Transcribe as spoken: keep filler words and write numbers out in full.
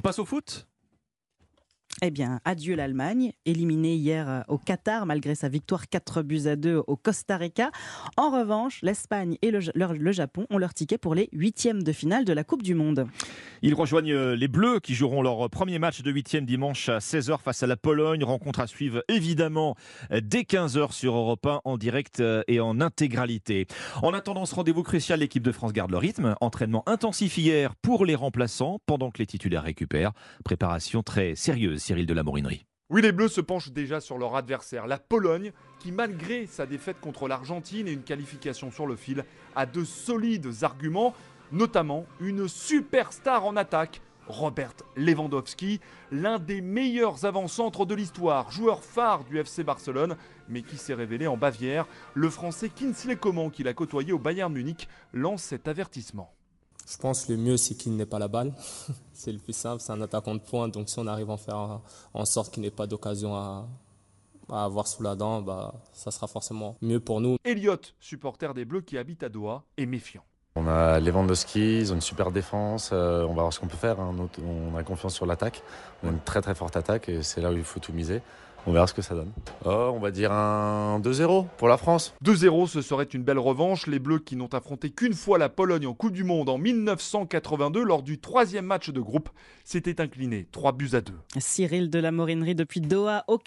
passe au foot ? Eh bien, adieu l'Allemagne, éliminée hier au Qatar malgré sa victoire quatre buts à deux au Costa Rica. En revanche, l'Espagne et le, le, le Japon ont leur ticket pour les huitièmes de finale de la Coupe du Monde. Ils rejoignent les Bleus qui joueront leur premier match de huitième dimanche à seize heures face à la Pologne. Rencontre à suivre évidemment dès quinze heures sur Europe un en direct et en intégralité. En attendant ce rendez-vous crucial, l'équipe de France garde le rythme. Entraînement intensif hier pour les remplaçants pendant que les titulaires récupèrent. Préparation très sérieuse, Cyril de la Morinerie. Oui, les Bleus se penchent déjà sur leur adversaire, la Pologne, qui malgré sa défaite contre l'Argentine et une qualification sur le fil, a de solides arguments, notamment une superstar en attaque, Robert Lewandowski, l'un des meilleurs avant-centres de l'histoire, joueur phare du F C Barcelone, mais qui s'est révélé en Bavière. Le Français Kingsley Coman, qu'il a côtoyé au Bayern Munich, lance cet avertissement. Je pense que le mieux, c'est qu'il n'ait pas la balle. C'est le plus simple, c'est un attaquant de pointe. Donc si on arrive à en faire en sorte qu'il n'ait pas d'occasion à, à avoir sous la dent, bah, ça sera forcément mieux pour nous. Elliot, supporter des Bleus qui habite à Doha, est méfiant. On a Lewandowski, ils ont une super défense, euh, on va voir ce qu'on peut faire. Hein. Nous, on a confiance sur l'attaque, on a une très très forte attaque et c'est là où il faut tout miser. On verra ce que ça donne. Oh, on va dire un deux zéro pour la France. deux zéro, ce serait une belle revanche. Les Bleus qui n'ont affronté qu'une fois la Pologne en Coupe du Monde en mille neuf cent quatre-vingt-deux lors du troisième match de groupe s'étaient inclinés trois buts à deux. Cyril de la Morinerie depuis Doha au